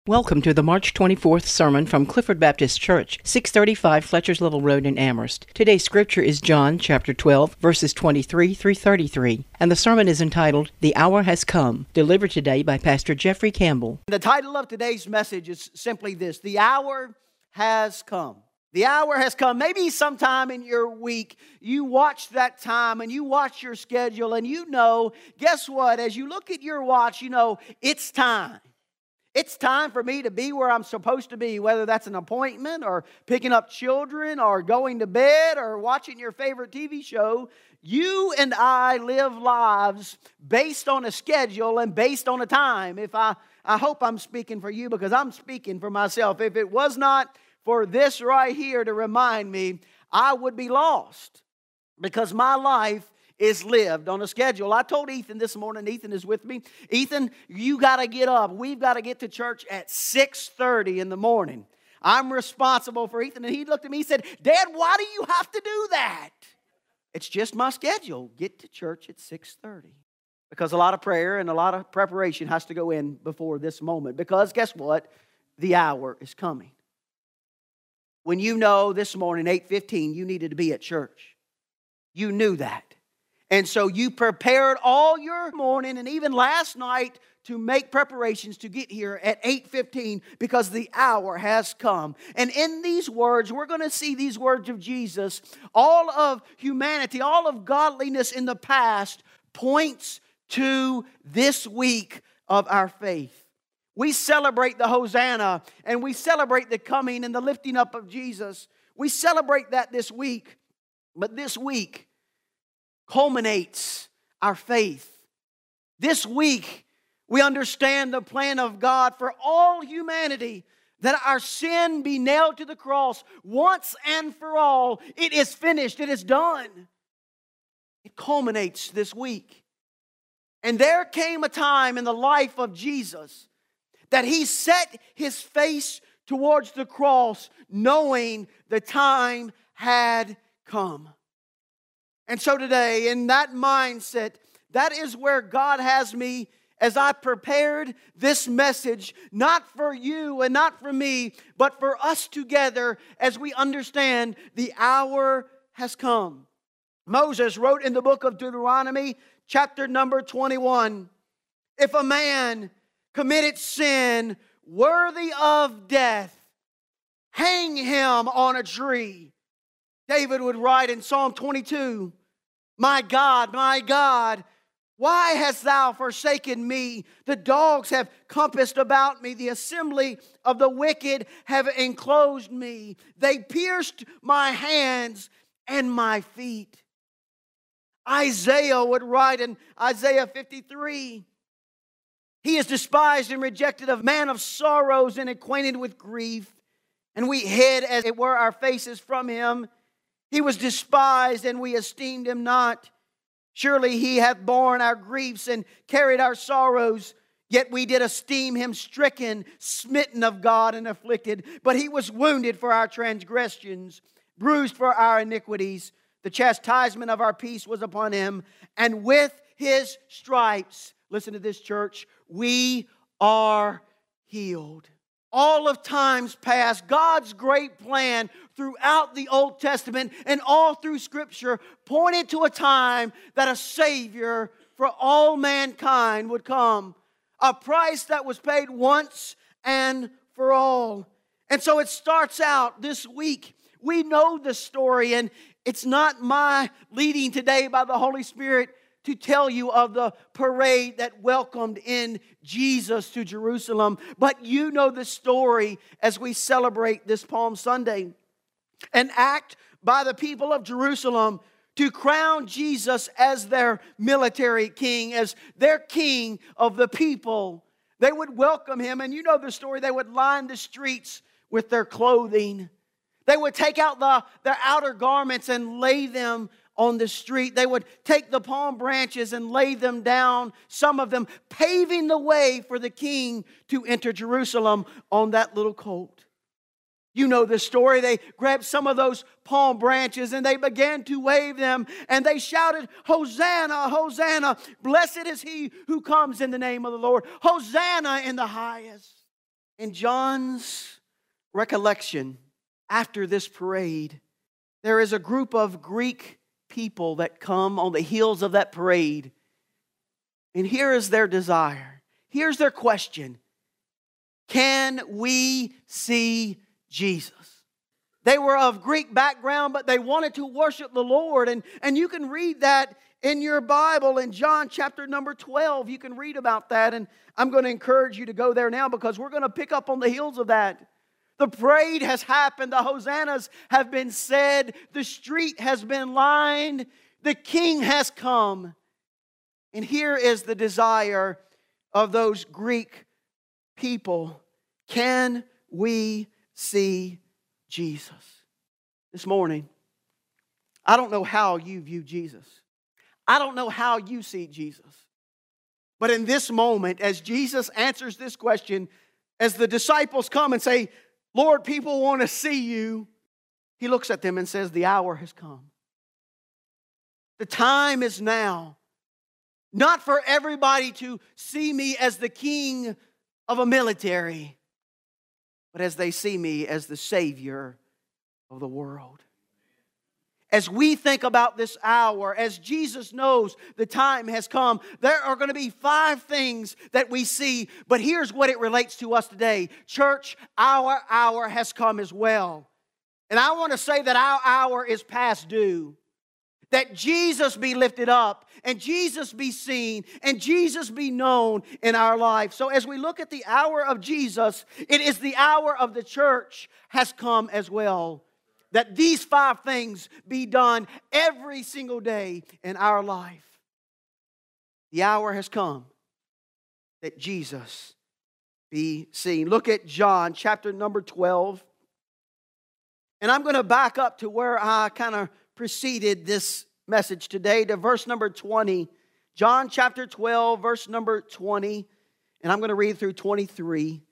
Welcome to the March 24th sermon from Clifford Baptist Church, 635 Fletcher's Little Road in Amherst. Today's scripture is John chapter 12, verses 23 through 33, and the sermon is entitled, The Hour Has Come, delivered today by Pastor Jeffrey Campbell. The title of today's message is simply this: The Hour Has Come. The hour has come. Maybe sometime in your week, you watch that time and you watch your schedule and you know, guess what? As you look at your watch, you know, it's time. It's time for me to be where I'm supposed to be, whether that's an appointment or picking up children or going to bed or watching your favorite TV show. You and I live lives based on a schedule and based on a time. I hope I'm speaking for you because I'm speaking for myself. If it was not for this right here to remind me, I would be lost because my life is lived on a schedule. I told Ethan this morning, Ethan is with me. Ethan, you got to get up. We've got to get to church at 6:30 in the morning. I'm responsible for Ethan. And he looked at me and said, Dad, why do you have to do that? It's just my schedule. Get to church at 6:30. Because a lot of prayer and a lot of preparation has to go in before this moment. Because guess what? The hour is coming. When you know this morning, 8:15, you needed to be at church. You knew that. And so you prepared all your morning and even last night to make preparations to get here at 8:15 because the hour has come. And in these words, we're going to see these words of Jesus. All of humanity, all of godliness in the past points to this week of our faith. We celebrate the Hosanna and we celebrate the coming and the lifting up of Jesus. We celebrate that this week. But this week culminates our faith. This week, we understand the plan of God for all humanity, that our sin be nailed to the cross once and for all. It is finished. It is done. It culminates this week. And there came a time in the life of Jesus that He set His face towards the cross, knowing the time had come. And so today, in that mindset, that is where God has me as I prepared this message, not for you and not for me, but for us together as we understand the hour has come. Moses wrote in the book of Deuteronomy, chapter number 21, if a man committed sin worthy of death, hang him on a tree. David would write in Psalm 22, my God, why hast thou forsaken me? The dogs have compassed about me. The assembly of the wicked have enclosed me. They pierced my hands and my feet. Isaiah would write in Isaiah 53, he is despised and rejected, a man of sorrows and acquainted with grief. And we hid, as it were, our faces from him. He was despised, and we esteemed him not. Surely he hath borne our griefs and carried our sorrows. Yet we did esteem him stricken, smitten of God, and afflicted. But he was wounded for our transgressions, bruised for our iniquities. The chastisement of our peace was upon him. And with his stripes, listen to this, church, we are healed. All of times past, God's great plan throughout the Old Testament and all through Scripture pointed to a time that a Savior for all mankind would come. A price that was paid once and for all. And so it starts out this week. We know the story, and it's not my leading today by the Holy Spirit to tell you of the parade that welcomed in Jesus to Jerusalem. But you know the story as we celebrate this Palm Sunday. An act by the people of Jerusalem to crown Jesus as their military king, as their king of the people. They would welcome him, and you know the story. They would line the streets with their clothing. They would take out their outer garments and lay them on the street. They would take the palm branches and lay them down, some of them paving the way for the king to enter Jerusalem on that little colt. You know the story. They grabbed some of those palm branches and they began to wave them, and they shouted, Hosanna, Hosanna, blessed is he who comes in the name of the Lord. Hosanna in the highest. In John's recollection, after this parade, there is a group of Greek people that come on the heels of that parade. And here is their desire. Here's their question. Can we see Jesus? They were of Greek background, but they wanted to worship the Lord. And you can read that in your Bible in John chapter number 12. You can read about that. And I'm going to encourage you to go there now because we're going to pick up on the heels of that. The parade has happened. The hosannas have been said. The street has been lined. The King has come. And here is the desire of those Greek people. Can we see Jesus? This morning, I don't know how you view Jesus. I don't know how you see Jesus. But in this moment, as Jesus answers this question, as the disciples come and say, Lord, people want to see you, He looks at them and says, the hour has come. The time is now. Not for everybody to see me as the king of a military, but as they see me as the Savior of the world. As we think about this hour, as Jesus knows the time has come, there are going to be 5 things that we see, but here's what it relates to us today. Church, our hour has come as well. And I want to say that our hour is past due. That Jesus be lifted up, and Jesus be seen, and Jesus be known in our life. So as we look at the hour of Jesus, it is the hour of the church has come as well. That these 5 things be done every single day in our life. The hour has come that Jesus be seen. Look at John chapter number 12. And I'm going to back up to where I kind of preceded this message today, to verse number 20. John chapter 12, verse number 20. And I'm going to read through 23.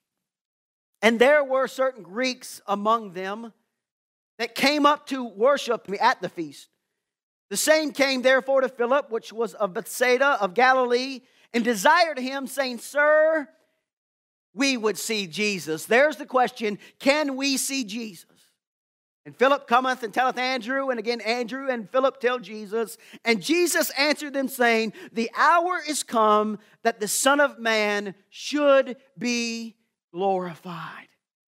And there were certain Greeks among them that came up to worship me at the feast. The same came therefore to Philip, which was of Bethsaida of Galilee, and desired him, saying, Sir, we would see Jesus. There's the question, can we see Jesus? And Philip cometh and telleth Andrew, and again Andrew and Philip tell Jesus. And Jesus answered them, saying, the hour is come that the Son of Man should be glorified.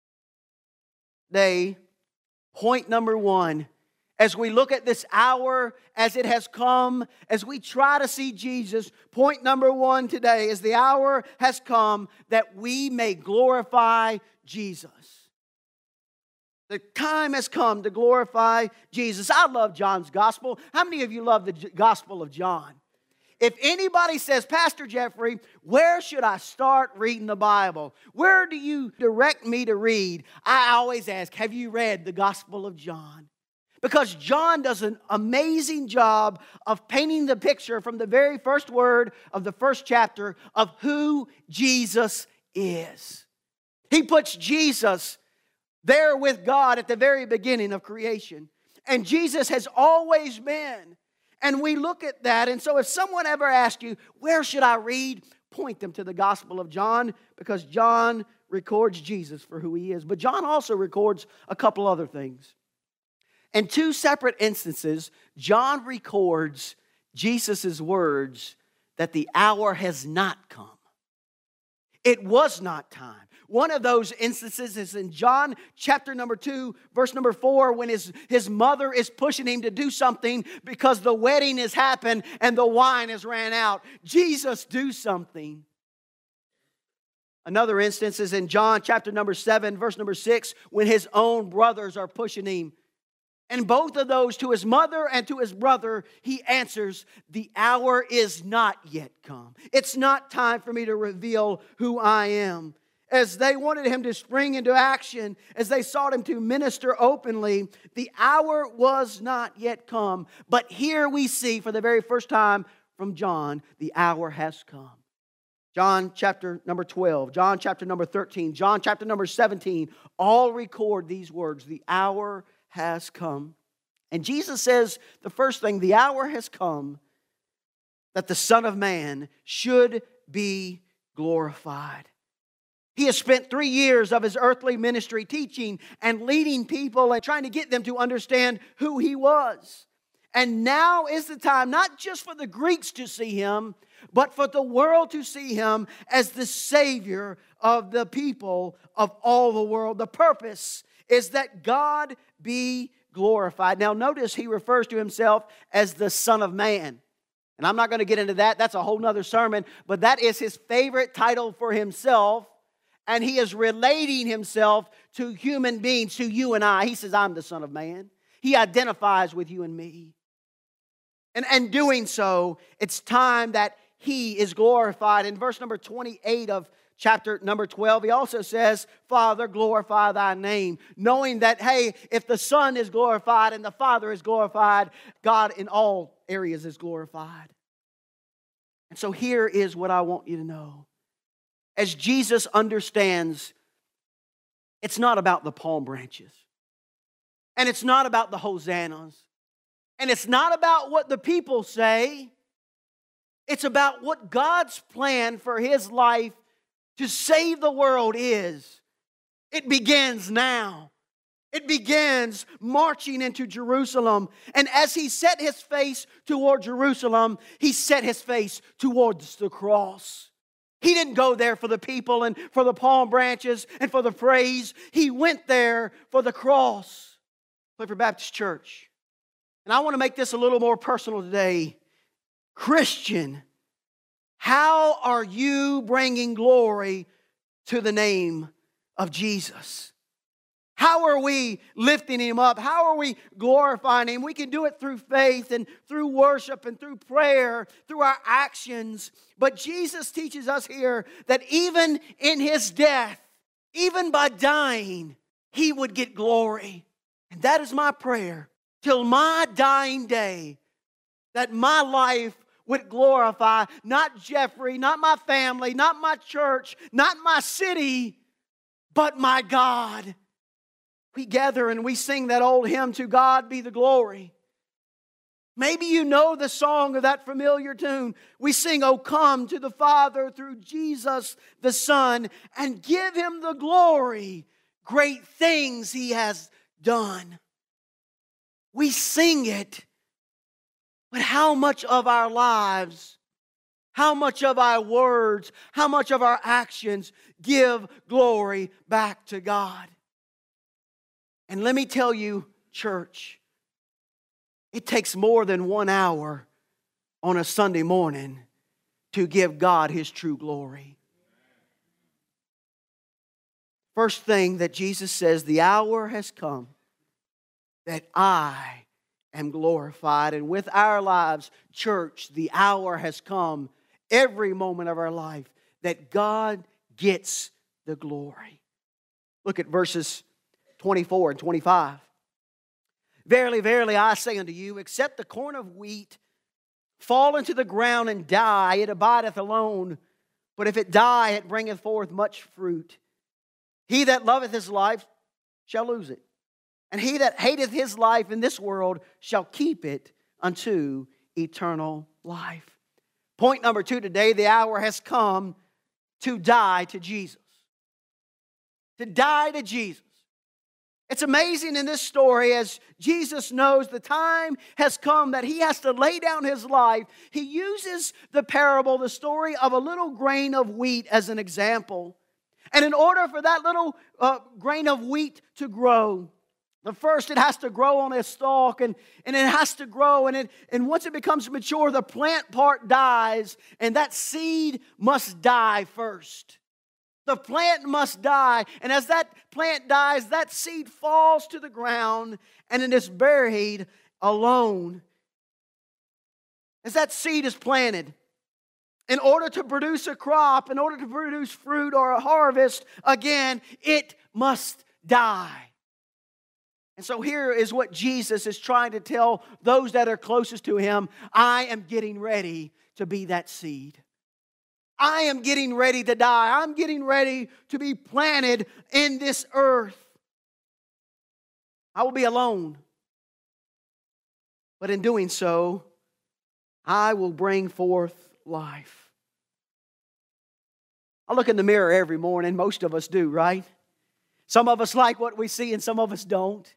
Point number 1, as we look at this hour as it has come, as we try to see Jesus, point number 1 today is the hour has come that we may glorify Jesus. The time has come to glorify Jesus. I love John's gospel. How many of you love the gospel of John? If anybody says, Pastor Jeffrey, where should I start reading the Bible? Where do you direct me to read? I always ask, have you read the Gospel of John? Because John does an amazing job of painting the picture from the very first word of the first chapter of who Jesus is. He puts Jesus there with God at the very beginning of creation. And Jesus has always been. And we look at that, and so if someone ever asks you, where should I read? Point them to the Gospel of John, because John records Jesus for who He is. But John also records a couple other things. In 2 separate instances, John records Jesus' words that the hour has not come. It was not time. One of those instances is in John chapter number 2, verse number 4, when his mother is pushing him to do something because the wedding has happened and the wine has ran out. Jesus, do something. Another instance is in John chapter number 7, verse number 6, when his own brothers are pushing him. And both of those, to his mother and to his brother, he answers, the hour is not yet come. It's not time for me to reveal who I am. As they wanted him to spring into action, as they sought him to minister openly, the hour was not yet come. But here we see for the very first time from John, the hour has come. John chapter number 12, John chapter number 13, John chapter number 17, all record these words, the hour has come. And Jesus says the first thing, the hour has come that the Son of Man should be glorified. He has spent 3 years of his earthly ministry teaching and leading people and trying to get them to understand who he was. And now is the time, not just for the Greeks to see him, but for the world to see him as the Savior of the people of all the world. The purpose is that God be glorified. Now notice he refers to himself as the Son of Man. And I'm not going to get into that. That's a whole nother sermon. But that is his favorite title for himself. And he is relating himself to human beings, to you and I. He says, I'm the Son of Man. He identifies with you and me. And doing so, it's time that he is glorified. In verse number 28 of chapter number 12, he also says, Father, glorify thy name. Knowing that, hey, if the Son is glorified and the Father is glorified, God in all areas is glorified. And so here is what I want you to know. As Jesus understands, it's not about the palm branches. And it's not about the hosannas. And it's not about what the people say. It's about what God's plan for his life to save the world is. It begins now. It begins marching into Jerusalem. And as he set his face toward Jerusalem, he set his face towards the cross. He didn't go there for the people and for the palm branches and for the praise. He went there for the cross. Clifford Baptist Church. And I want to make this a little more personal today. Christian, how are you bringing glory to the name of Jesus? How are we lifting him up? How are we glorifying him? We can do it through faith and through worship and through prayer, through our actions. But Jesus teaches us here that even in his death, even by dying, he would get glory. And that is my prayer till my dying day, that my life would glorify not Jeffrey, not my family, not my church, not my city, but my God. We gather and we sing that old hymn, To God Be the Glory. Maybe you know the song of that familiar tune. We sing, Oh, come to the Father through Jesus the Son and give him the glory. Great things he has done. We sing it, but how much of our lives, how much of our words, how much of our actions give glory back to God? And let me tell you, church, it takes more than 1 hour on a Sunday morning to give God his true glory. First thing that Jesus says, the hour has come that I am glorified. And with our lives, church, the hour has come every moment of our life that God gets the glory. Look at verses 24 and 25. Verily, verily, I say unto you, except the corn of wheat fall into the ground and die, it abideth alone. But if it die, it bringeth forth much fruit. He that loveth his life shall lose it. And he that hateth his life in this world shall keep it unto eternal life. Point number 2 today, the hour has come to die to Jesus. To die to Jesus. It's amazing in this story, as Jesus knows the time has come that he has to lay down his life, he uses the parable, the story of a little grain of wheat as an example. And in order for that little grain of wheat to grow, first it has to grow on a stalk, and it has to grow, and once it becomes mature, the plant part dies, and that seed must die first. The plant must die, and as that plant dies, that seed falls to the ground, and it is buried alone. As that seed is planted, in order to produce a crop, in order to produce fruit or a harvest, again, it must die. And so here is what Jesus is trying to tell those that are closest to him. I am getting ready to be that seed. I am getting ready to die. I'm getting ready to be planted in this earth. I will be alone. But in doing so, I will bring forth life. I look in the mirror every morning. Most of us do, right? Some of us like what we see and some of us don't.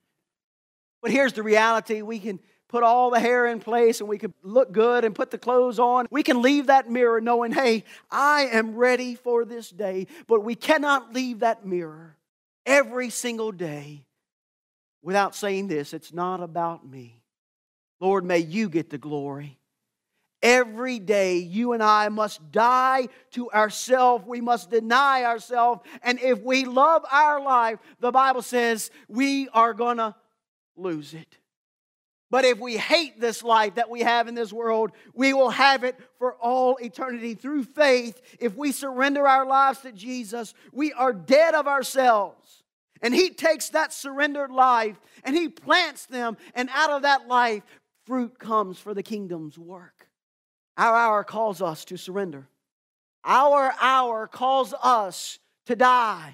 But here's the reality. We can put all the hair in place and we can look good and put the clothes on. We can leave that mirror knowing, hey, I am ready for this day. But we cannot leave that mirror every single day without saying this: it's not about me. Lord, may you get the glory. Every day you and I must die to ourselves. We must deny ourselves. And if we love our life, the Bible says we are going to lose it. But if we hate this life that we have in this world, we will have it for all eternity. Through faith, if we surrender our lives to Jesus, we are dead of ourselves. And He takes that surrendered life and He plants them. And out of that life, fruit comes for the kingdom's work. Our hour calls us to surrender. Our hour calls us to die.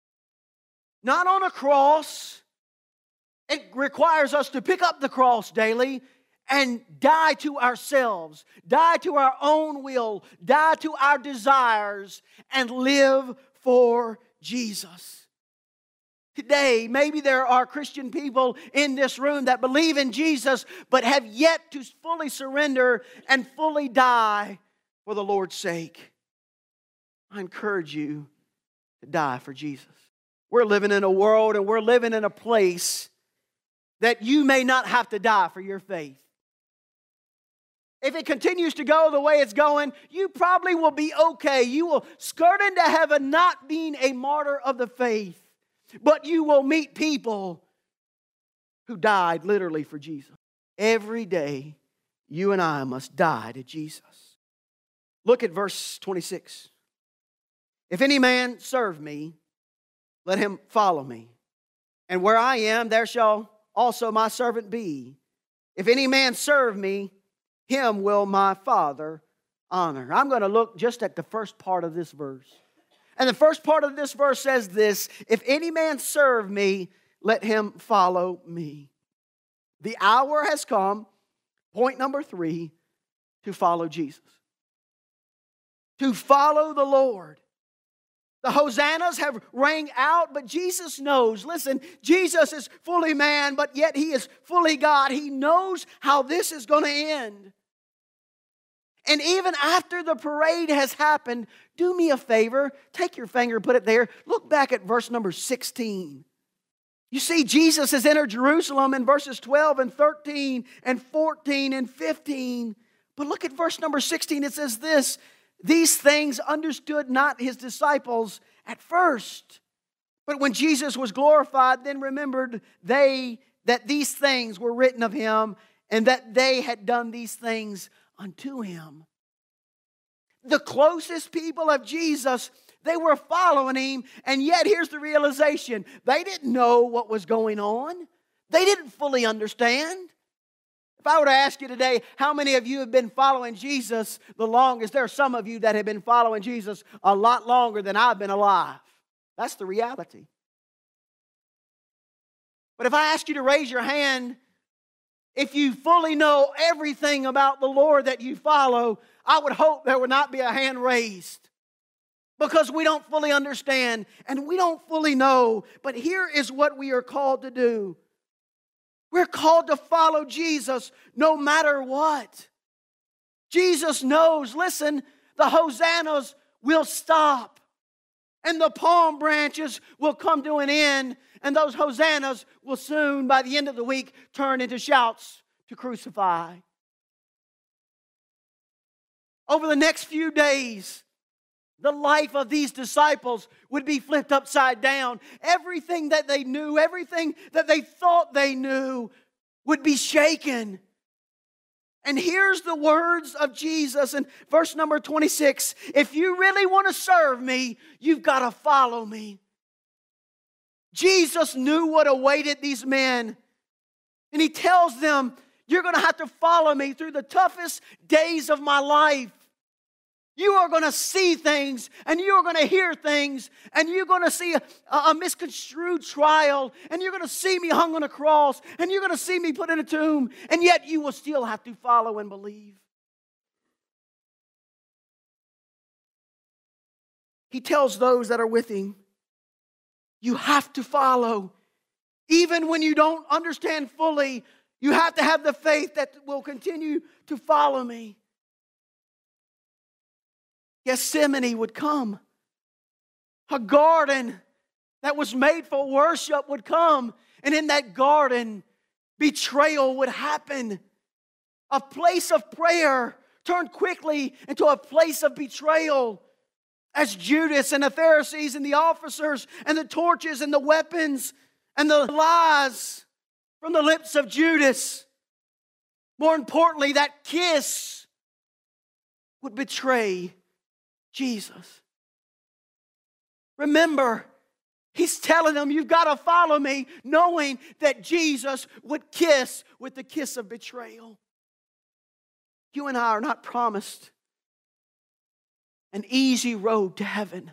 Not on a cross. It requires us to pick up the cross daily and die to ourselves, die to our own will, die to our desires, and live for Jesus. Today, maybe there are Christian people in this room that believe in Jesus but have yet to fully surrender and fully die for the Lord's sake. I encourage you to die for Jesus. We're living in a world and we're living in a place that you may not have to die for your faith. If it continues to go the way it's going, you probably will be okay. You will skirt into heaven not being a martyr of the faith. But you will meet people who died literally for Jesus. Every day, you and I must die to Jesus. Look at verse 26. If any man serve me, let him follow me. And where I am, there shall also my servant be. If any man serve me, him will my Father honor. I'm going to look just at the first part of this verse. And the first part of this verse says this: if any man serve me, let him follow me. The hour has come, point number 3, to follow Jesus. To follow the Lord. The hosannas have rang out, but Jesus knows. Listen, Jesus is fully man, but yet He is fully God. He knows how this is going to end. And even after the parade has happened, do me a favor, take your finger and put it there. Look back at verse number 16. You see, Jesus has entered Jerusalem in verses 12 and 13 and 14 and 15. But look at verse number 16. It says this: these things understood not His disciples at first. But when Jesus was glorified, then remembered they that these things were written of Him, and that they had done these things unto Him. The closest people of Jesus, they were following Him, and yet here's the realization: they didn't know what was going on. They didn't fully understand. If I were to ask you today, how many of you have been following Jesus the longest? There are some of you that have been following Jesus a lot longer than I've been alive. That's the reality. But if I ask you to raise your hand, if you fully know everything about the Lord that you follow, I would hope there would not be a hand raised. Because we don't fully understand and we don't fully know. But here is what we are called to do. We're called to follow Jesus no matter what. Jesus knows, listen, the hosannas will stop. And the palm branches will come to an end. And those hosannas will soon, by the end of the week, turn into shouts to crucify. Over the next few days, the life of these disciples would be flipped upside down. Everything that they knew, everything that they thought they knew would be shaken. And here's the words of Jesus in verse number 26. If you really want to serve me, you've got to follow me. Jesus knew what awaited these men. And He tells them, you're going to have to follow me through the toughest days of my life. You are going to see things, and you are going to hear things, and you're going to see a misconstrued trial, and you're going to see me hung on a cross, and you're going to see me put in a tomb, and yet you will still have to follow and believe. he tells those that are with him, you have to follow. Even when you don't understand fully, you have to have the faith that will continue to follow me. Gethsemane would come. A garden that was made for worship would come. And in that garden, betrayal would happen. A place of prayer turned quickly into a place of betrayal. As Judas and the Pharisees and the officers and the torches and the weapons and the lies from the lips of Judas, more importantly, that kiss would betray Jesus. Remember, he's telling them, you've got to follow me, knowing that Jesus would kiss with the kiss of betrayal. You and I are not promised an easy road to heaven.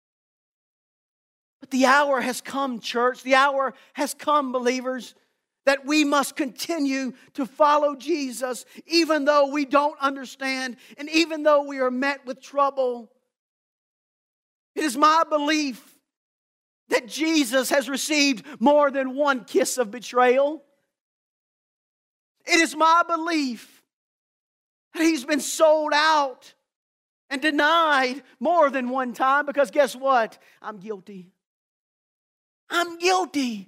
But the hour has come, church. The hour has come, believers, that we must continue to follow Jesus, even though we don't understand and even though we are met with trouble. It is my belief that Jesus has received more than one kiss of betrayal. It is my belief that he's been sold out and denied more than one time, because guess what? I'm guilty. I'm guilty.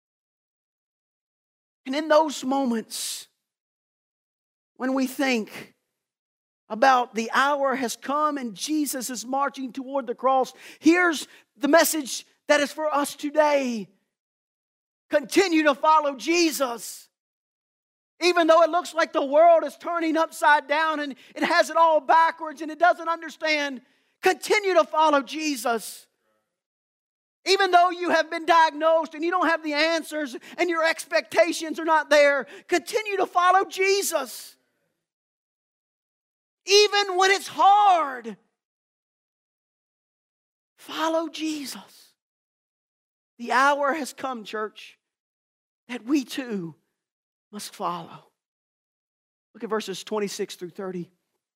And in those moments, when we think about the hour has come and Jesus is marching toward the cross, here's the message that is for us today. Continue to follow Jesus. Even though it looks like the world is turning upside down and it has it all backwards and it doesn't understand, continue to follow Jesus. Even though you have been diagnosed and you don't have the answers and your expectations are not there, continue to follow Jesus. Even when it's hard, follow Jesus. The hour has come, church, that we too must follow. Look at verses 26 through 30.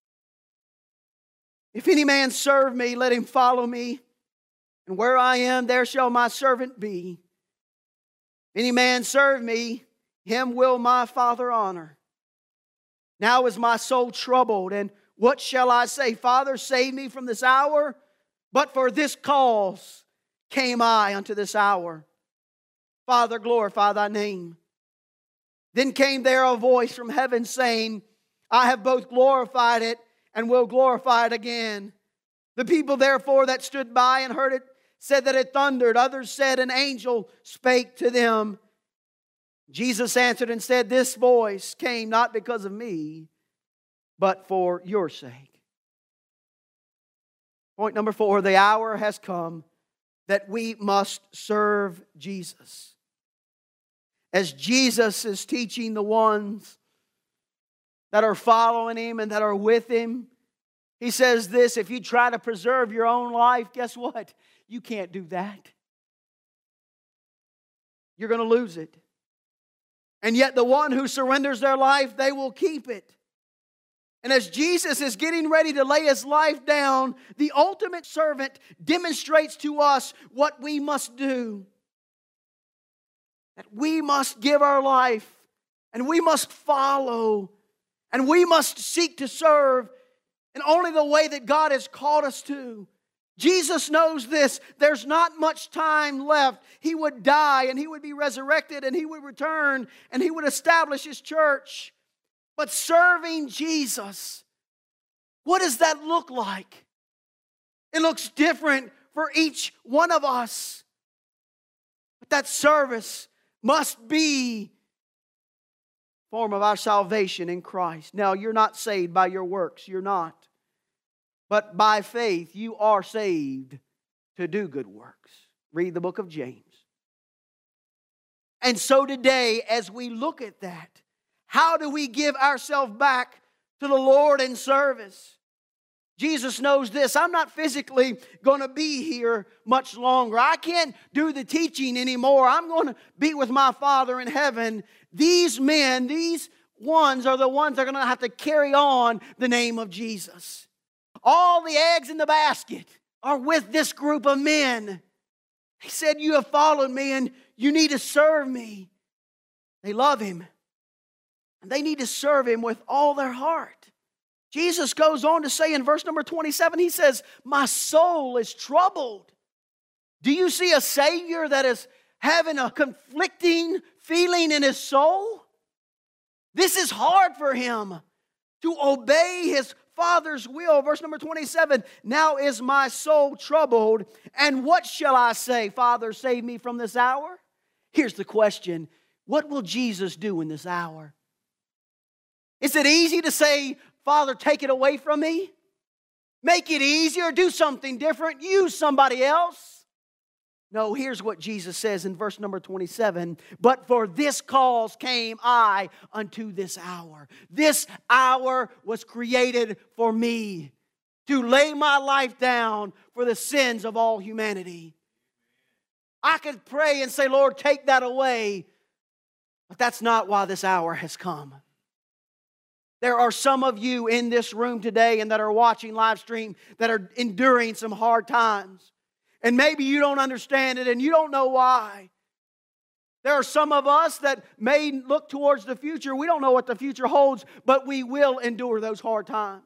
If any man serve me, let him follow me. And where I am, there shall my servant be. If any man serve me, him will my Father honor. Now is my soul troubled, and what shall I say? Father, save me from this hour. But for this cause came I unto this hour. Father, glorify thy name. Then came there a voice from heaven saying, I have both glorified it and will glorify it again. The people therefore that stood by and heard it said that it thundered. Others said an angel spake to them. Jesus answered and said, this voice came not because of me, but for your sake. Point number 4, the hour has come that we must serve Jesus. As Jesus is teaching the ones that are following him and that are with him, he says this, if you try to preserve your own life, guess what? You can't do that. You're going to lose it. And yet the one who surrenders their life, they will keep it. And as Jesus is getting ready to lay his life down, the ultimate servant demonstrates to us what we must do. That we must give our life, and we must follow, and we must seek to serve in only the way that God has called us to. Jesus knows this. There's not much time left. He would die, and he would be resurrected, and he would return, and he would establish his church. But serving Jesus, what does that look like? It looks different for each one of us. But that service must be a form of our salvation in Christ. Now, you're not saved by your works. You're not. But by faith, you are saved to do good works. Read the book of James. And so today, as we look at that, how do we give ourselves back to the Lord in service? Jesus knows this. I'm not physically going to be here much longer. I can't do the teaching anymore. I'm going to be with my Father in heaven. These men, these ones are the ones that are going to have to carry on the name of Jesus. All the eggs in the basket are with this group of men. He said, you have followed me and you need to serve me. They love him. And they need to serve him with all their heart. Jesus goes on to say in verse number 27, he says, my soul is troubled. Do you see a Savior that is having a conflicting feeling in his soul? This is hard for him to obey his Father's will. Verse number 27, now is my soul troubled, and what shall I say? Father, save me from this hour? Here's the question. What will Jesus do in this hour? Is it easy to say, Father, take it away from me? Make it easier, do something different, use somebody else? No, here's what Jesus says in verse number 27. But for this cause came I unto this hour. This hour was created for me, to lay my life down for the sins of all humanity. I could pray and say, Lord, take that away. But that's not why this hour has come. There are some of you in this room today and that are watching live stream that are enduring some hard times. And maybe you don't understand it and you don't know why. There are some of us that may look towards the future. We don't know what the future holds, but we will endure those hard times.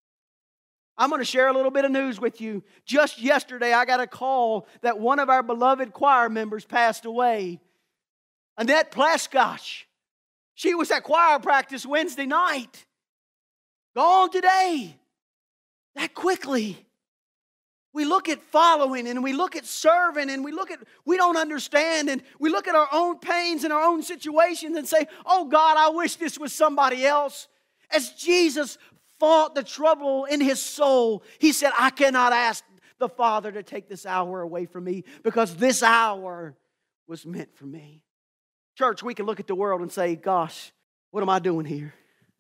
I'm going to share a little bit of news with you. Just yesterday, I got a call that one of our beloved choir members passed away. Annette Plaskosh. She was at choir practice Wednesday night. Gone today. That quickly. We look at following and we look at serving and we don't understand and we look at our own pains and our own situations and say, oh God, I wish this was somebody else. As Jesus fought the trouble in his soul, he said, I cannot ask the Father to take this hour away from me because this hour was meant for me. Church, we can look at the world and say, gosh, what am I doing here?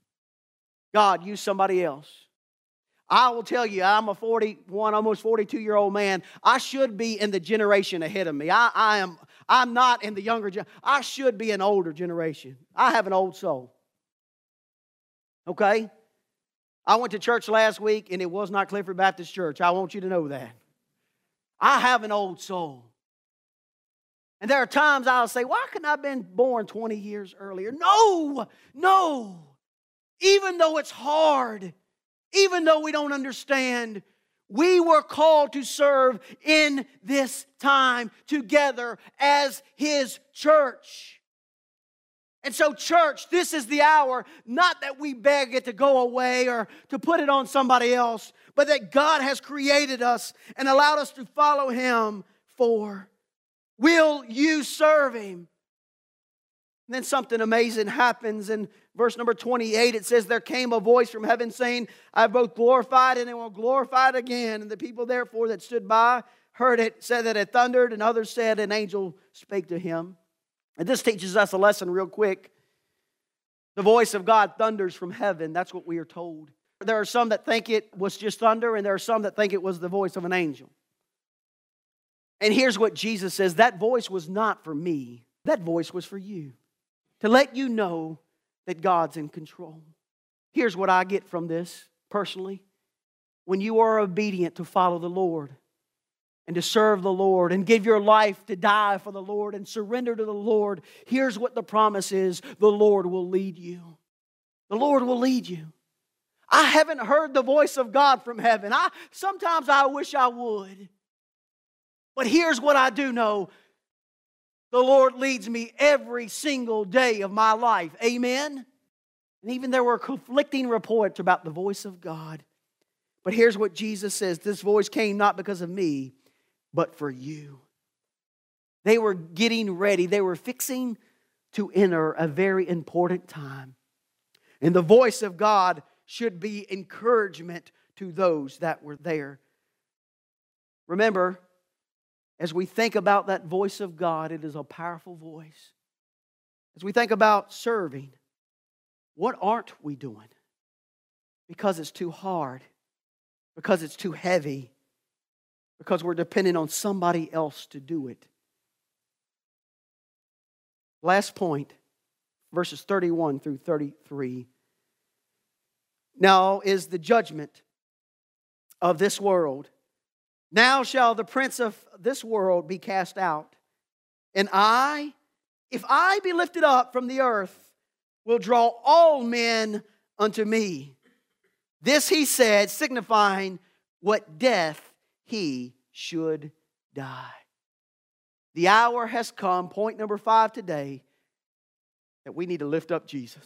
God, use somebody else. I will tell you, I'm a 41, almost 42-year-old man. I should be in the generation ahead of me. I'm not in the younger generation. I should be an older generation. I have an old soul. Okay? I went to church last week, and it was not Clifford Baptist Church. I want you to know that. I have an old soul. And there are times I'll say, why couldn't I have been born 20 years earlier? No. Even though it's hard, even though we don't understand, we were called to serve in this time together as His church. And so, church, this is the hour, not that we beg it to go away or to put it on somebody else, but that God has created us and allowed us to follow Him for. Will you serve Him? And then something amazing happens. In verse number 28, it says, there came a voice from heaven saying, I have both glorified and I will glorify it again. And the people therefore that stood by heard it, said that it thundered, and others said an angel spake to him. And this teaches us a lesson real quick. The voice of God thunders from heaven. That's what we are told. There are some that think it was just thunder, and there are some that think it was the voice of an angel. And here's what Jesus says, that voice was not for me. That voice was for you. To let you know that God's in control. Here's what I get from this personally. When you are obedient to follow the Lord and to serve the Lord and give your life to die for the Lord and surrender to the Lord, here's what the promise is. The Lord will lead you. The Lord will lead you. I haven't heard the voice of God from heaven. Sometimes I wish I would. But here's what I do know. The Lord leads me every single day of my life. Amen? And even there were conflicting reports about the voice of God. But here's what Jesus says. This voice came not because of me, but for you. They were getting ready. They were fixing to enter a very important time. And the voice of God should be encouragement to those that were there. Remember, as we think about that voice of God, it is a powerful voice. As we think about serving, what aren't we doing? Because it's too hard, because it's too heavy, because we're depending on somebody else to do it. Last point, verses 31 through 33. Now is the judgment of this world. Now shall the prince of this world be cast out. And I, if I be lifted up from the earth, will draw all men unto me. This he said, signifying what death he should die. The hour has come, point number 5 today, that we need to lift up Jesus.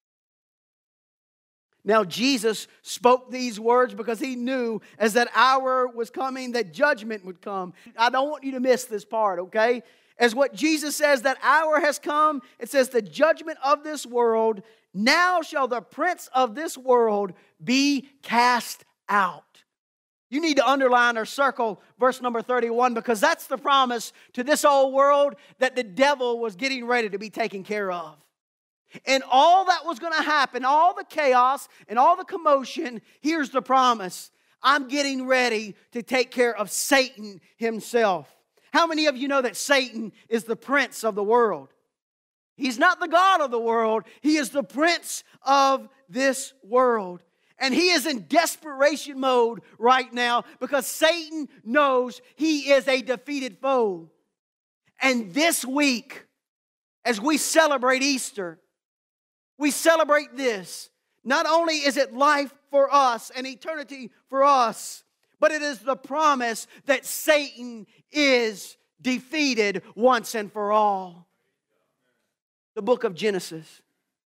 Now, Jesus spoke these words because he knew as that hour was coming that judgment would come. I don't want you to miss this part, okay? As what Jesus says, that hour has come, it says the judgment of this world. Now shall the prince of this world be cast out. You need to underline or circle verse number 31 because that's the promise to this old world that the devil was getting ready to be taken care of. And all that was going to happen, all the chaos and all the commotion, here's the promise. I'm getting ready to take care of Satan himself. How many of you know that Satan is the prince of the world? He's not the God of the world. He is the prince of this world. And he is in desperation mode right now because Satan knows he is a defeated foe. And this week, as we celebrate Easter, we celebrate this. Not only is it life for us and eternity for us, but it is the promise that Satan is defeated once and for all. The book of Genesis.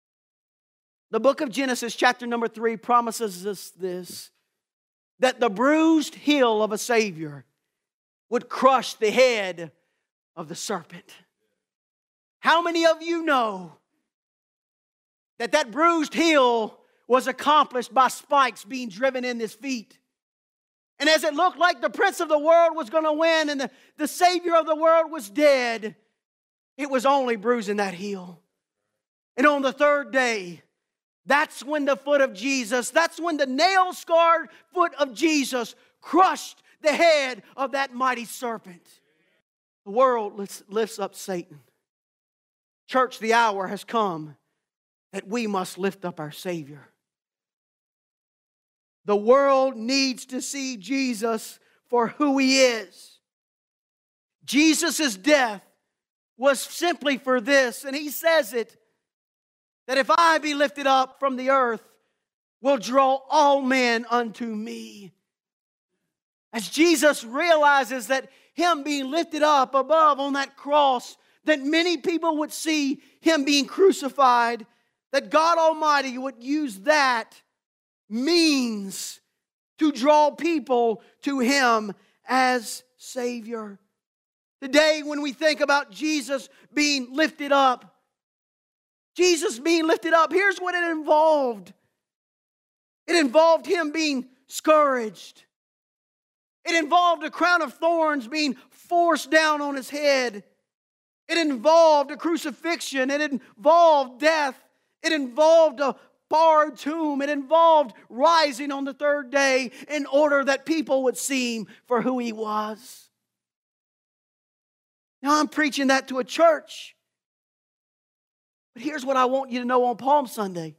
The book of Genesis, chapter number 3, promises us this, that the bruised heel of a Savior would crush the head of the serpent. How many of you know that bruised heel was accomplished by spikes being driven in his feet? And as it looked like the prince of the world was going to win and the Savior of the world was dead, it was only bruising that heel. And on the third day, that's when the foot of Jesus, that's when the nail-scarred foot of Jesus crushed the head of that mighty serpent. The world lifts up Satan. Church, the hour has come that we must lift up our Savior. The world needs to see Jesus for who He is. Jesus' death was simply for this, and He says it, that if I be lifted up from the earth, will draw all men unto me. As Jesus realizes that Him being lifted up above on that cross, that many people would see Him being crucified, that God Almighty would use that means to draw people to Him as Savior. Today, when we think about Jesus being lifted up, here's what it involved. It involved Him being scourged. It involved a crown of thorns being forced down on His head. It involved a crucifixion. It involved death. It involved a borrowed tomb. It involved rising on the third day in order that people would see Him for who He was. Now I'm preaching that to a church. But here's what I want you to know on Palm Sunday.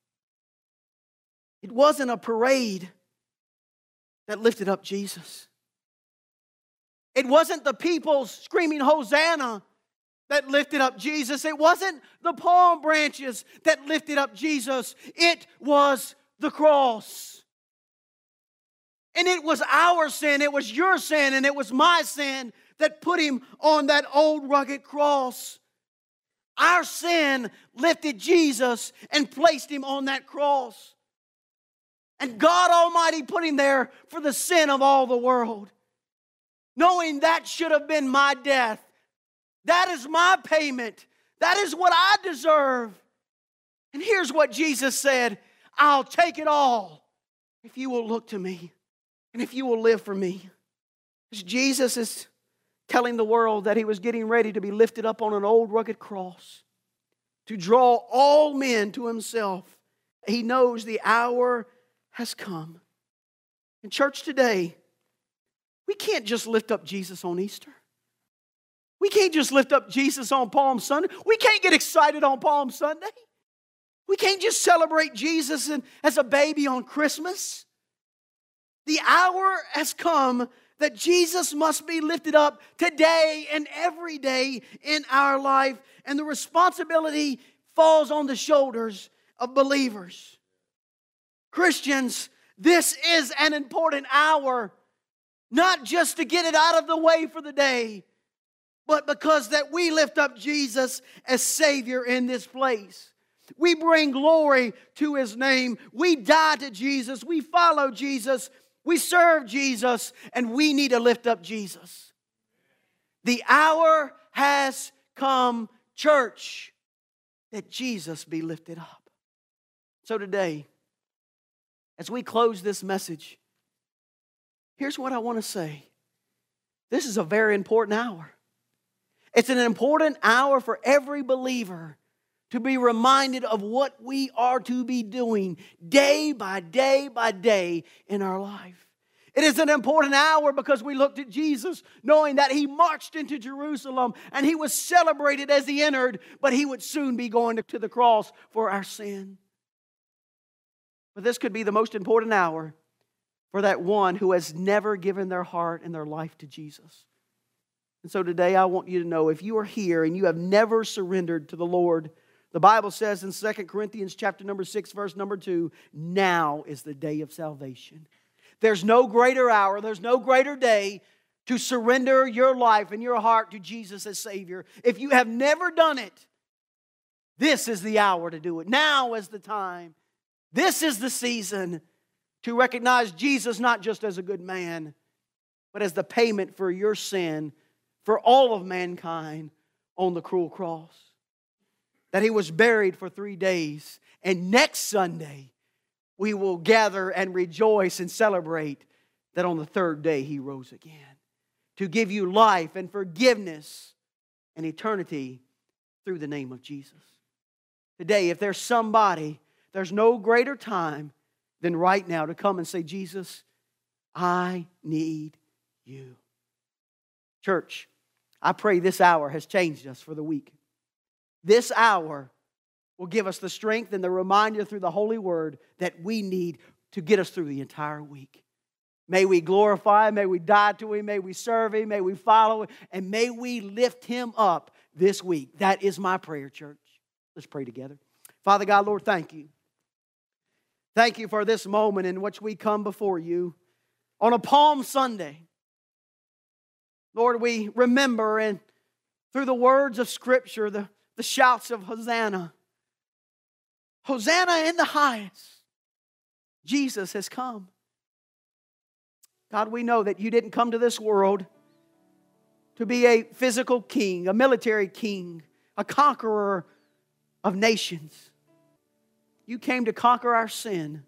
It wasn't a parade that lifted up Jesus. It wasn't the people screaming Hosanna that lifted up Jesus. It wasn't the palm branches that lifted up Jesus. It was the cross. And it was our sin, it was your sin, and it was my sin that put Him on that old rugged cross. Our sin lifted Jesus and placed Him on that cross. And God Almighty put Him there for the sin of all the world. Knowing that should have been my death. That is my payment. That is what I deserve. And here's what Jesus said: I'll take it all if you will look to me and if you will live for me. As Jesus is telling the world that He was getting ready to be lifted up on an old rugged cross to draw all men to Himself. He knows the hour has come. In church today, we can't just lift up Jesus on Easter. We can't just lift up Jesus on Palm Sunday. We can't get excited on Palm Sunday. We can't just celebrate Jesus as a baby on Christmas. The hour has come that Jesus must be lifted up today and every day in our life. And the responsibility falls on the shoulders of believers. Christians, this is an important hour, not just to get it out of the way for the day, but because that we lift up Jesus as Savior in this place. We bring glory to His name. We die to Jesus. We follow Jesus. We serve Jesus. And we need to lift up Jesus. The hour has come, church, that Jesus be lifted up. So today, as we close this message, here's what I want to say. This is a very important hour. It's an important hour for every believer to be reminded of what we are to be doing day by day by day in our life. It is an important hour because we looked at Jesus knowing that He marched into Jerusalem and He was celebrated as He entered, but He would soon be going to the cross for our sin. But this could be the most important hour for that one who has never given their heart and their life to Jesus. And so today I want you to know, if you are here and you have never surrendered to the Lord, the Bible says in 2 Corinthians chapter number 6, verse number 2, now is the day of salvation. There's no greater hour, there's no greater day to surrender your life and your heart to Jesus as Savior. If you have never done it, this is the hour to do it. Now is the time. This is the season to recognize Jesus not just as a good man, but as the payment for your sin, for all of mankind on the cruel cross. That He was buried for 3 days. And next Sunday, we will gather and rejoice and celebrate that on the third day He rose again. To give you life and forgiveness and eternity through the name of Jesus. Today, if there's somebody, there's no greater time than right now to come and say, Jesus, I need You. Church, I pray this hour has changed us for the week. This hour will give us the strength and the reminder through the Holy Word that we need to get us through the entire week. May we glorify Him, may we die to Him, may we serve Him, may we follow Him, and may we lift Him up this week. That is my prayer, church. Let's pray together. Father God, Lord, thank You. Thank You for this moment in which we come before You on a Palm Sunday. Lord, we remember and through the words of Scripture, the shouts of Hosanna. Hosanna in the highest. Jesus has come. God, we know that You didn't come to this world to be a physical king, a military king, a conqueror of nations. You came to conquer our sin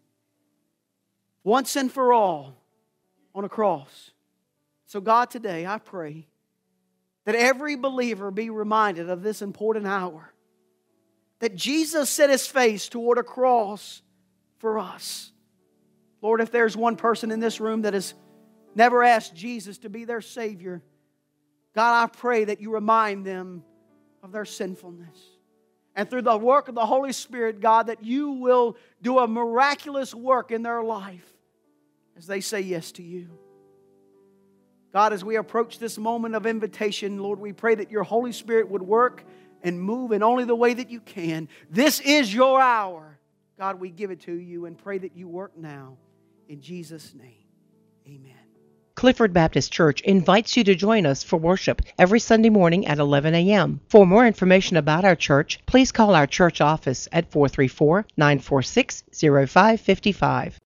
once and for all on a cross. So God, today I pray that every believer be reminded of this important hour. That Jesus set His face toward a cross for us. Lord, if there's one person in this room that has never asked Jesus to be their Savior, God, I pray that You remind them of their sinfulness. And through the work of the Holy Spirit, God, that You will do a miraculous work in their life as they say yes to You. God, as we approach this moment of invitation, Lord, we pray that Your Holy Spirit would work and move in only the way that You can. This is Your hour. God, we give it to You and pray that You work now. In Jesus' name, amen. Clifford Baptist Church invites you to join us for worship every Sunday morning at 11 a.m. For more information about our church, please call our church office at 434-946-0555.